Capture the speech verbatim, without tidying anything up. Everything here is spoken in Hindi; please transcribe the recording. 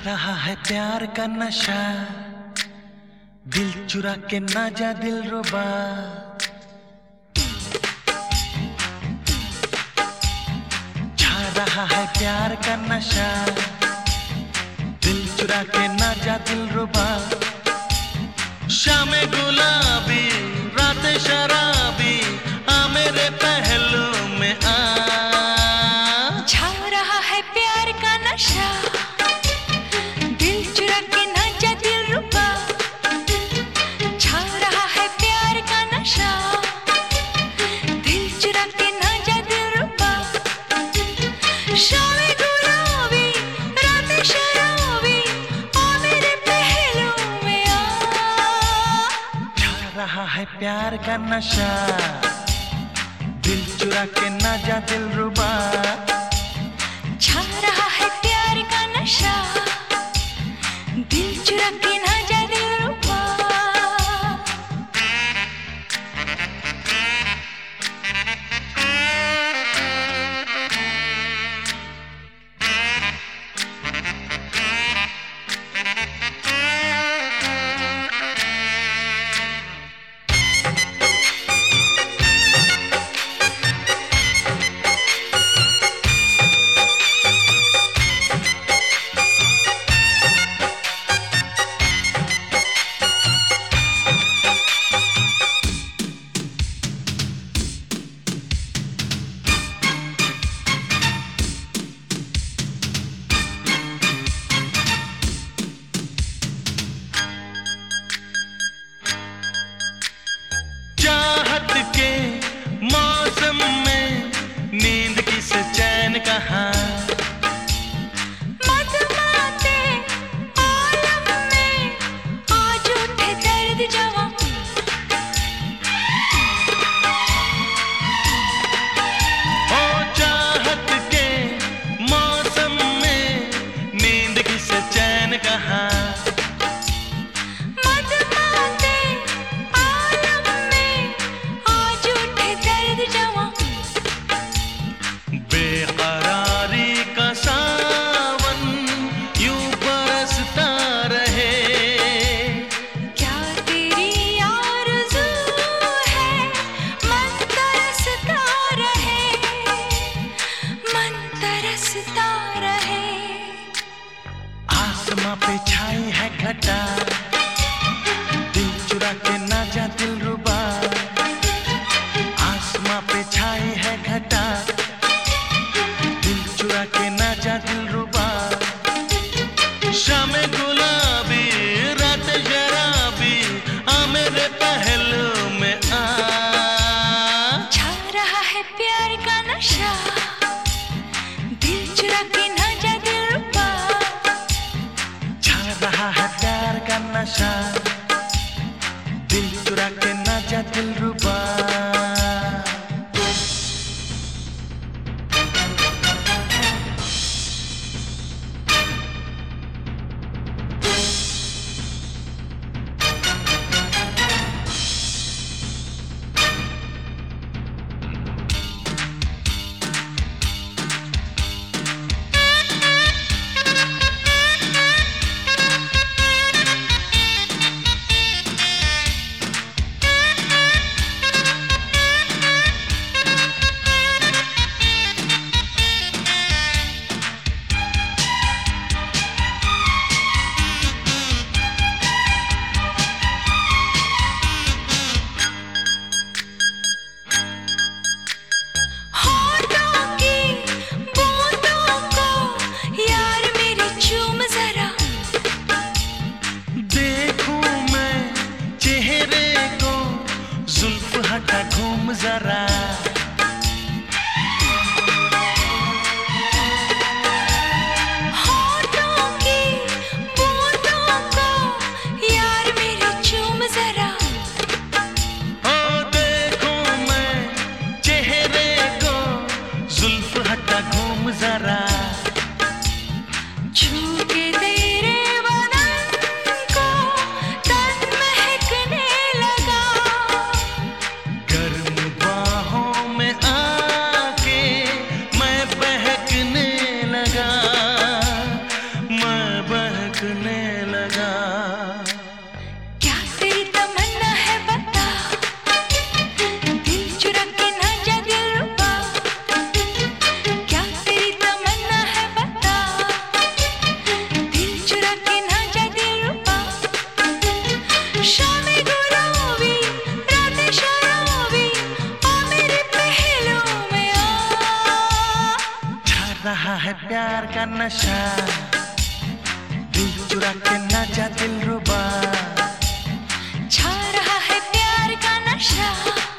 रहा है प्यार का नशा, दिल चुरा के ना जा दिल रुबा। छा रहा है प्यार का नशा, दिल चुरा के ना जा दिल रुबा। शाम गुलाबी रात शराबी, आ मेरे पहलू में आ। छा रहा है प्यार का नशा, दिल चुरा के ना जा दिल रुबा। छा रहा है प्यार का नशा, दिल चुरा के ना जा दिल रुबा। शाम गुलाबी रात शराबी, आ मेरे पहलू में आ। छा रहा है प्यार का नशा, दिल चुरा के ना जा दिल रुबा। छा रहा है प्यार का नशा, दिल चुरा के ना जा दिल रुबा। चाहत के मौसम में नींद किस चैन कहाँ। मदमाते आलम में आज उठे दर्द जवां। ओ चाहत के मौसम में नींद किस चैन कहाँ। मदमाते आलम में आज उठे दर्द जवां। बेकरारी का सावन यूं बरसता रहे। क्या तेरी आरज़ू है, मन तरसता रहे, मन तरसता रहे। आसमां पे छाई है घटा, दिल चुरा के ना जा दिल रुबा। आसमां पे छाई है घटा, दिल चुरा के ना जा दिल रुबा। शाम गुलाबी रात शराबी, आ मेरे पहलू में आ। छा रहा है प्यार का नशा, दिल चुरा के ना जा दिल रुबा। छा रहा है प्यार का नशा, दिल चुरा के ना जा दिल रुबा। प्यार का नशा, दिल चुरा के ना जा दिलरुबा। छा रहा है प्यार का नशा।